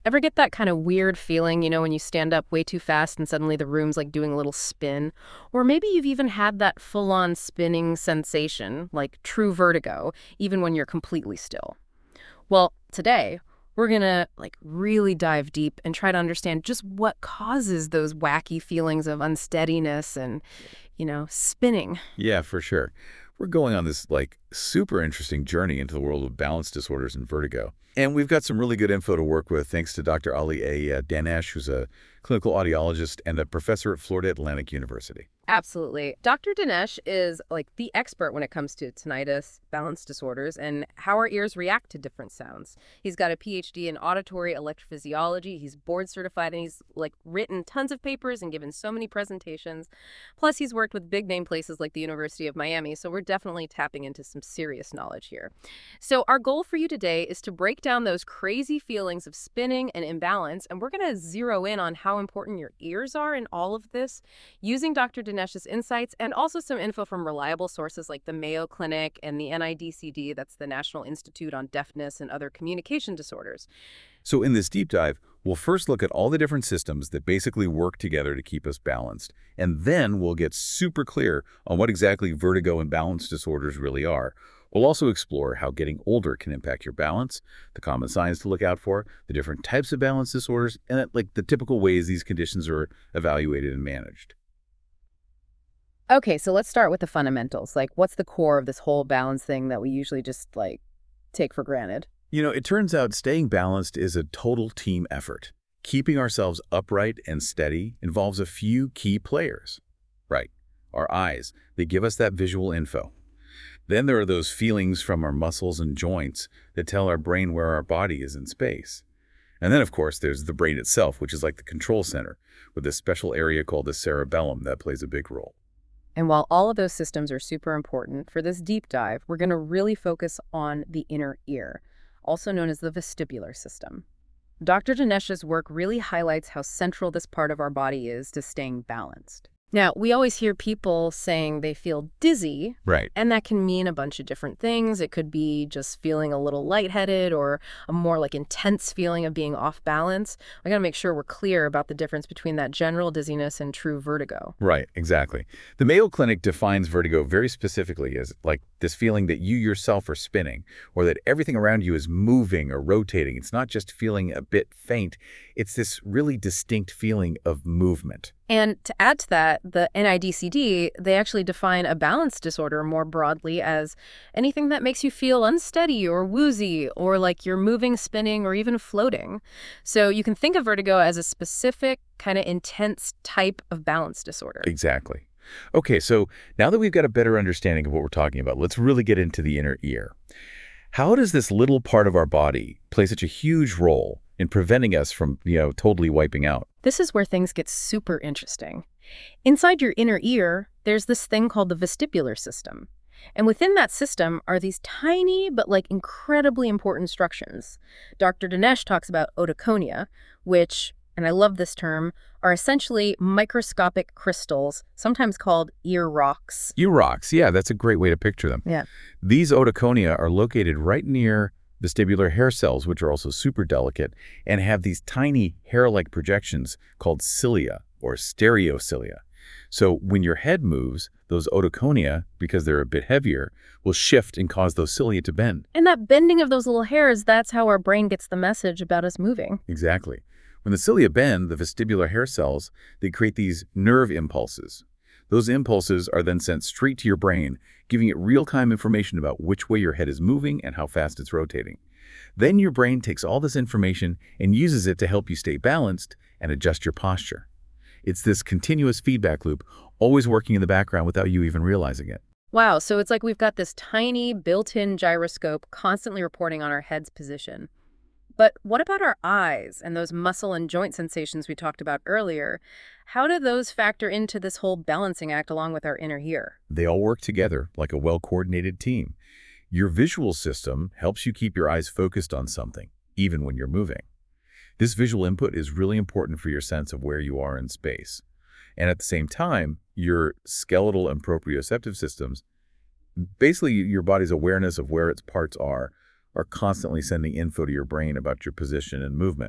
Ever get that kind of weird feeling, when you stand up way too fast and suddenly the room's like doing a little spin? Or maybe you've even had that full-on spinning sensation, like true vertigo, even when you're completely still. Well, today, we're gonna really dive deep and try to understand just what causes those wacky feelings of unsteadiness and, spinning. Yeah, for sure. We're going on this super interesting journey into the world of balance disorders and vertigo. And we've got some really good info to work with thanks to Dr. Ali A. Danesh, who's a clinical audiologist and a professor at Florida Atlantic University. Absolutely. Dr. Dinesh is the expert when it comes to tinnitus, balance disorders, and how our ears react to different sounds. He's got a PhD in auditory electrophysiology. He's board certified and he's written tons of papers and given so many presentations. Plus, he's worked with big name places like the University of Miami. So we're definitely tapping into some serious knowledge here. So our goal for you today is to break down those crazy feelings of spinning and imbalance. And we're going to zero in on how important your ears are in all of this using Dr. Dinesh's insights and also some info from reliable sources like the Mayo Clinic and the NIDCD, that's the National Institute on Deafness and Other Communication Disorders. So in this deep dive, we'll first look at all the different systems that basically work together to keep us balanced. And then we'll get super clear on what exactly vertigo and balance disorders really are. We'll also explore how getting older can impact your balance, the common signs to look out for, the different types of balance disorders, and the typical ways these conditions are evaluated and managed. Okay, so let's start with the fundamentals. What's the core of this whole balance thing that we usually just take for granted? It turns out staying balanced is a total team effort. Keeping ourselves upright and steady involves a few key players. Right, our eyes. They give us that visual info. Then there are those feelings from our muscles and joints that tell our brain where our body is in space. And then, of course, there's the brain itself, which is like the control center, with a special area called the cerebellum that plays a big role. And while all of those systems are super important, for this deep dive, we're going to really focus on the inner ear, also known as the vestibular system. Dr. Dinesh's work really highlights how central this part of our body is to staying balanced. Now, we always hear people saying they feel dizzy, Right. and that can mean a bunch of different things. It could be just feeling a little lightheaded or a more intense feeling of being off balance. I got to make sure we're clear about the difference between that general dizziness and true vertigo. Right, exactly. The Mayo Clinic defines vertigo very specifically as this feeling that you yourself are spinning or that everything around you is moving or rotating. It's not just feeling a bit faint. It's this really distinct feeling of movement. And to add to that, the NIDCD, they actually define a balance disorder more broadly as anything that makes you feel unsteady or woozy or like you're moving, spinning, or even floating. So you can think of vertigo as a specific kind of intense type of balance disorder. Exactly. Okay, so now that we've got a better understanding of what we're talking about, let's really get into the inner ear. How does this little part of our body play such a huge role in preventing us from, totally wiping out? This is where things get super interesting. Inside your inner ear, there's this thing called the vestibular system. And within that system are these tiny but incredibly important structures. Dr. Dinesh talks about otoconia, which, and I love this term, are essentially microscopic crystals, sometimes called ear rocks. Ear rocks, yeah, that's a great way to picture them. Yeah. These otoconia are located right near vestibular hair cells, which are also super delicate, and have these tiny hair-like projections called cilia or stereocilia. So when your head moves, those otoconia, because they're a bit heavier, will shift and cause those cilia to bend. And that bending of those little hairs, that's how our brain gets the message about us moving. Exactly. When the cilia bend, the vestibular hair cells, they create these nerve impulses. Those impulses are then sent straight to your brain, giving it real-time information about which way your head is moving and how fast it's rotating. Then your brain takes all this information and uses it to help you stay balanced and adjust your posture. It's this continuous feedback loop, always working in the background without you even realizing it. Wow, so it's like we've got this tiny built-in gyroscope constantly reporting on our head's position. But what about our eyes and those muscle and joint sensations we talked about earlier? How do those factor into this whole balancing act along with our inner ear? They all work together like a well-coordinated team. Your visual system helps you keep your eyes focused on something, even when you're moving. This visual input is really important for your sense of where you are in space. And at the same time, your skeletal and proprioceptive systems, basically your body's awareness of where its parts are constantly sending info to your brain about your position and movement,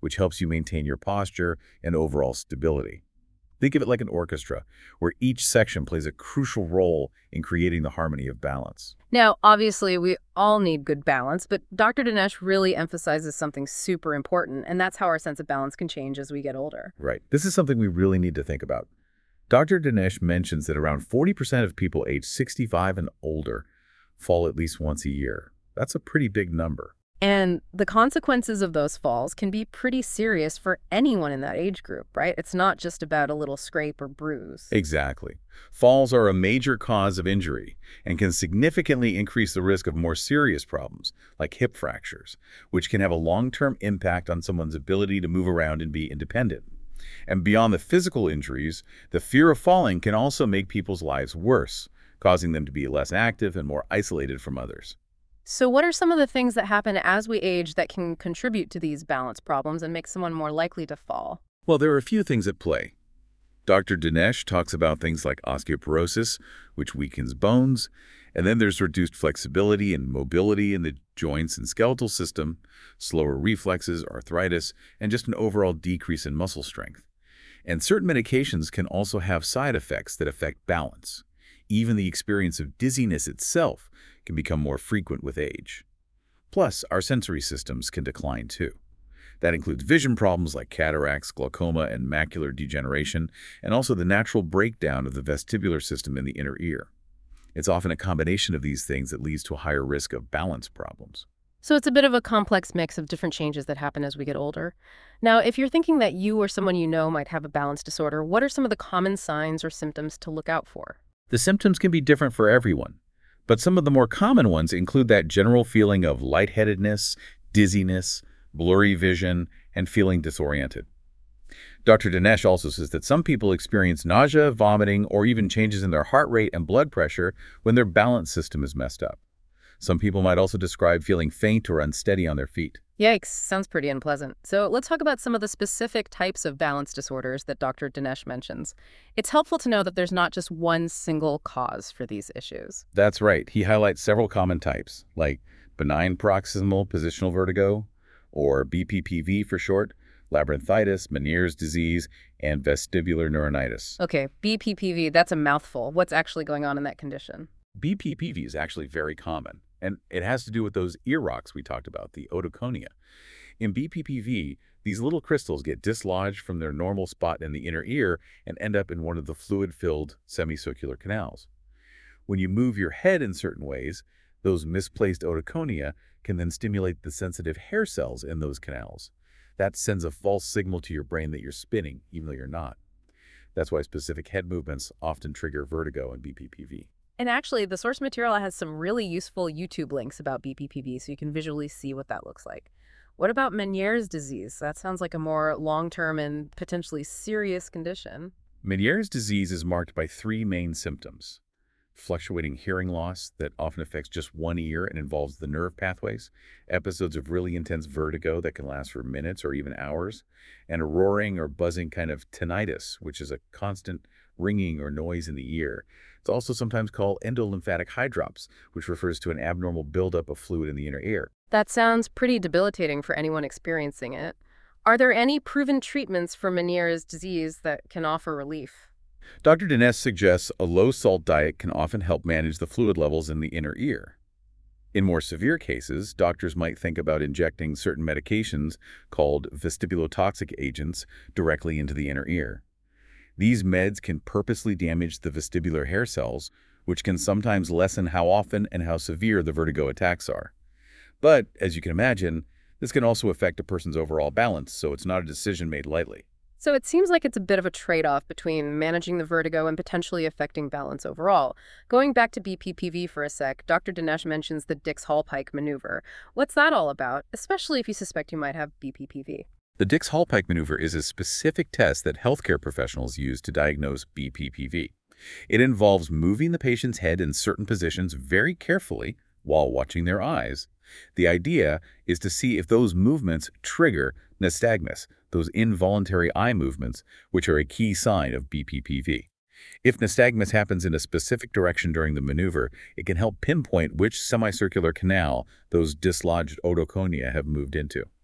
which helps you maintain your posture and overall stability. Think of it like an orchestra, where each section plays a crucial role in creating the harmony of balance. Now, obviously, we all need good balance, but Dr. Dinesh really emphasizes something super important, and that's how our sense of balance can change as we get older. Right. This is something we really need to think about. Dr. Dinesh mentions that around 40% of people aged 65 and older fall at least once a year. That's a pretty big number. And the consequences of those falls can be pretty serious for anyone in that age group, right? It's not just about a little scrape or bruise. Exactly. Falls are a major cause of injury and can significantly increase the risk of more serious problems, like hip fractures, which can have a long-term impact on someone's ability to move around and be independent. And beyond the physical injuries, the fear of falling can also make people's lives worse, causing them to be less active and more isolated from others. So what are some of the things that happen as we age that can contribute to these balance problems and make someone more likely to fall? Well, there are a few things at play. Dr. Dinesh talks about things like osteoporosis, which weakens bones, and then there's reduced flexibility and mobility in the joints and skeletal system, slower reflexes, arthritis, and just an overall decrease in muscle strength. And certain medications can also have side effects that affect balance. Even the experience of dizziness itself can become more frequent with age. Plus, our sensory systems can decline too. That includes vision problems like cataracts, glaucoma, and macular degeneration, and also the natural breakdown of the vestibular system in the inner ear. It's often a combination of these things that leads to a higher risk of balance problems. So it's a bit of a complex mix of different changes that happen as we get older. Now, if you're thinking that you or someone you know might have a balance disorder, what are some of the common signs or symptoms to look out for? The symptoms can be different for everyone, but some of the more common ones include that general feeling of lightheadedness, dizziness, blurry vision, and feeling disoriented. Dr. Dinesh also says that some people experience nausea, vomiting, or even changes in their heart rate and blood pressure when their balance system is messed up. Some people might also describe feeling faint or unsteady on their feet. Yikes, sounds pretty unpleasant. So let's talk about some of the specific types of balance disorders that Dr. Dinesh mentions. It's helpful to know that there's not just one single cause for these issues. That's right. He highlights several common types, like benign paroxysmal positional vertigo, or BPPV for short, labyrinthitis, Meniere's disease, and vestibular neuronitis. Okay, BPPV, that's a mouthful. What's actually going on in that condition? BPPV is actually very common, and it has to do with those ear rocks we talked about, the otoconia. In BPPV, these little crystals get dislodged from their normal spot in the inner ear and end up in one of the fluid-filled semicircular canals. When you move your head in certain ways, those misplaced otoconia can then stimulate the sensitive hair cells in those canals. That sends a false signal to your brain that you're spinning, even though you're not. That's why specific head movements often trigger vertigo in BPPV. And actually, the source material has some really useful YouTube links about BPPV, so you can visually see what that looks like. What about Meniere's disease? That sounds like a more long-term and potentially serious condition. Meniere's disease is marked by three main symptoms: fluctuating hearing loss that often affects just one ear and involves the nerve pathways, episodes of really intense vertigo that can last for minutes or even hours, and a roaring or buzzing kind of tinnitus, which is a constant ringing or noise in the ear. It's also sometimes called endolymphatic hydrops, which refers to an abnormal buildup of fluid in the inner ear. That sounds pretty debilitating for anyone experiencing it. Are there any proven treatments for Meniere's disease that can offer relief? Dr. Dinesh suggests a low-salt diet can often help manage the fluid levels in the inner ear. In more severe cases, doctors might think about injecting certain medications called vestibulotoxic agents directly into the inner ear. These meds can purposely damage the vestibular hair cells, which can sometimes lessen how often and how severe the vertigo attacks are. But, as you can imagine, this can also affect a person's overall balance, so it's not a decision made lightly. So it seems like it's a bit of a trade-off between managing the vertigo and potentially affecting balance overall. Going back to BPPV for a sec, Dr. Dinesh mentions the Dix-Hallpike maneuver. What's that all about, especially if you suspect you might have BPPV? The Dix-Hallpike maneuver is a specific test that healthcare professionals use to diagnose BPPV. It involves moving the patient's head in certain positions very carefully while watching their eyes. The idea is to see if those movements trigger nystagmus, those involuntary eye movements, which are a key sign of BPPV. If nystagmus happens in a specific direction during the maneuver, it can help pinpoint which semicircular canal those dislodged otoconia have moved into.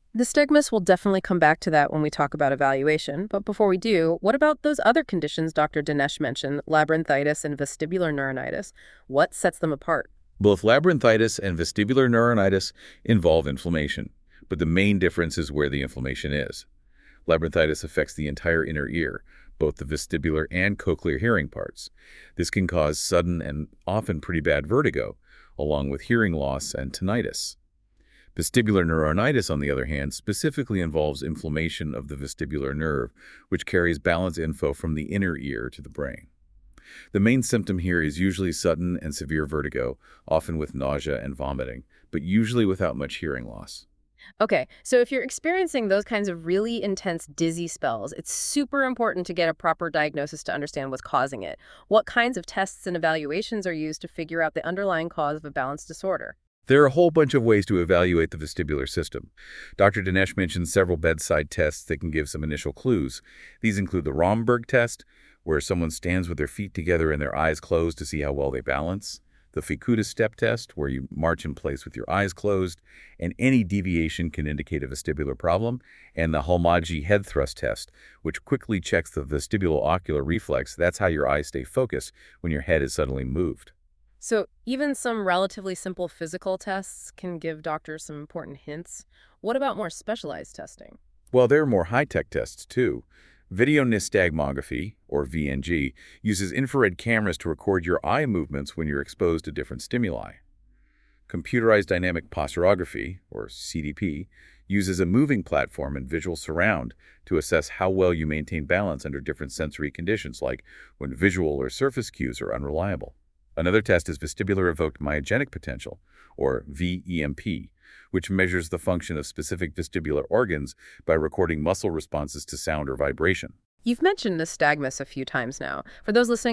The stigmas will definitely come back to that when we talk about evaluation. But before we do, what about those other conditions Dr. Dinesh mentioned, labyrinthitis and vestibular neuronitis? What sets them apart? Both labyrinthitis and vestibular neuronitis involve inflammation, but the main difference is where the inflammation is. Labyrinthitis affects the entire inner ear, both the vestibular and cochlear hearing parts. This can cause sudden and often pretty bad vertigo, along with hearing loss and tinnitus. Vestibular neuronitis, on the other hand, specifically involves inflammation of the vestibular nerve, which carries balance info from the inner ear to the brain. The main symptom here is usually sudden and severe vertigo, often with nausea and vomiting, but usually without much hearing loss. Okay, so if you're experiencing those kinds of really intense dizzy spells, it's super important to get a proper diagnosis to understand what's causing it. What kinds of tests and evaluations are used to figure out the underlying cause of a balance disorder? There are a whole bunch of ways to evaluate the vestibular system. Dr. Dinesh mentioned several bedside tests that can give some initial clues. These include the Romberg test, where someone stands with their feet together and their eyes closed to see how well they balance, the Fukuda step test, where you march in place with your eyes closed, and any deviation can indicate a vestibular problem, and the Halmaji head thrust test, which quickly checks the vestibulo-ocular reflex. That's how your eyes stay focused when your head is suddenly moved. So even some relatively simple physical tests can give doctors some important hints. What about more specialized testing? Well, there are more high-tech tests, too. Video nystagmography, or VNG, uses infrared cameras to record your eye movements when you're exposed to different stimuli. Computerized dynamic posturography, or CDP, uses a moving platform and visual surround to assess how well you maintain balance under different sensory conditions, like when visual or surface cues are unreliable. Another test is vestibular evoked myogenic potential, or VEMP, which measures the function of specific vestibular organs by recording muscle responses to sound or vibration. You've mentioned nystagmus a few times now. For those listening